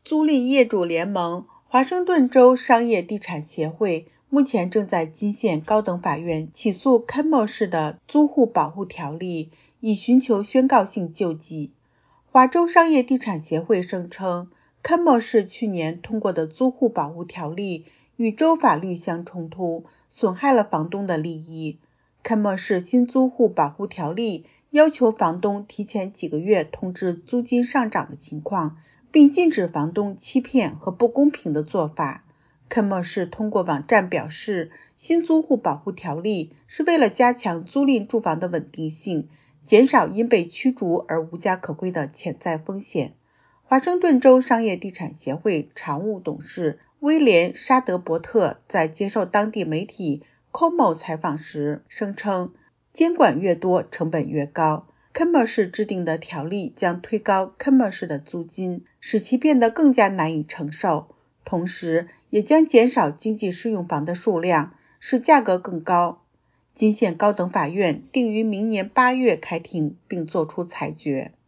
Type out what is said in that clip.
租赁业主联盟华盛顿州商业地产协会目前正在金县高等法院起诉堪莫市的租户保护条例，以寻求宣告性救济。华州商业地产协会声称，堪莫市去年通过的租户保护条例与州法律相冲突，损害了房东的利益。堪莫市新租户保护条例要求房东提前几个月通知租金上涨的情况，并禁止房东欺骗和不公平的做法。堪莫市通过网站表示，新租户保护条例是为了加强租赁住房的稳定性，减少因被驱逐而无家可归的潜在风险。华盛顿州商业地产协会常务董事威廉·沙德伯特在接受当地媒体 KOMO 采访时声称，监管越多，成本越高。堪莫市制定的条例将推高堪莫市的租金，使其变得更加难以承受，同时也将减少经济适用房的数量，使价格更高。金县高等法院定于明年8月开庭并作出裁决。